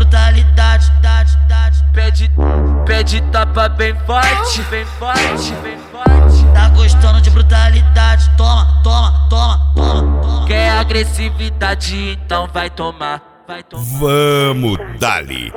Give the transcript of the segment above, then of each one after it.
brutalidade. Pede tapa bem forte, bem forte, bem forte. Tá gostando de brutalidade? Toma, toma, toma, toma, toma. Quer agressividade, então vai tomar, vai tomar. Vamos, dali.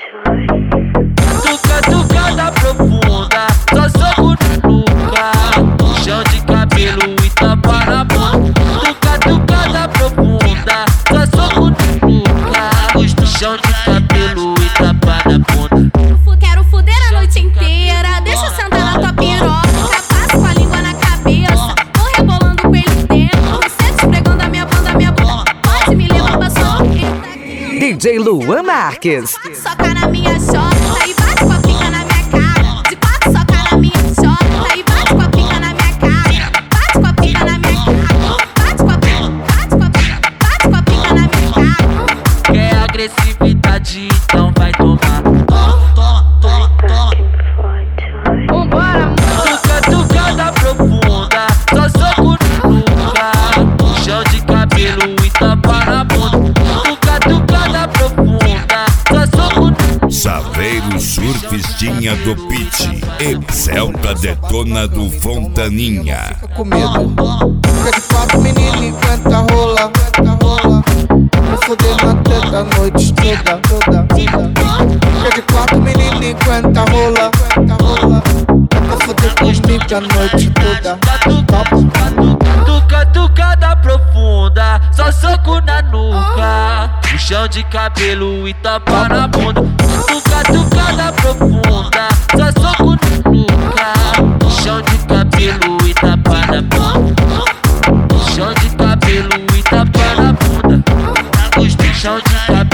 Tucada profunda, só soco na nuca. Chão de cabelo e tapa na bunda. Tucada profunda, só soco na nuca. Chão de cabelo e tapa na bunda. Quero fuder a noite inteira, deixa eu sentar na tua piroca. Passo com a língua na cabeça, vou rebolando com ele dentro. Você esfregando a minha bunda, pode me levar pra sua boqueta. DJ Luan Marques. Soca na minha chota e bate com a pica na minha cara. De quatro soca na minha chota e bate com a pica na minha cara. Bate com a pica na minha cara. Bate com a pica na minha cara. Quer agressividade, então vai tomar. Toma, toma, toma. Vambora, Tucada profunda, só soco na nuca. Chão de cabelo e tapa na bunda. Tucada profunda, só soco na nuca. Saveiro Surfistinha do Pit. Excelta Detona do Fontaninha. Com medo. Fica de quatro, menino, enquanto rola. Vou foder na teta a noite toda. Fica de quatro, menino, enquanto rola. Vou foder comigo a noite toda. Tucada profunda, só soco na nuca. Puxão de cabelo e tapa na bunda. Tucada profunda, só soco na nuca. Puxão de cabelo e tapa na bunda. Puxão de cabelo e tapa na bunda. Puxão de cabelo.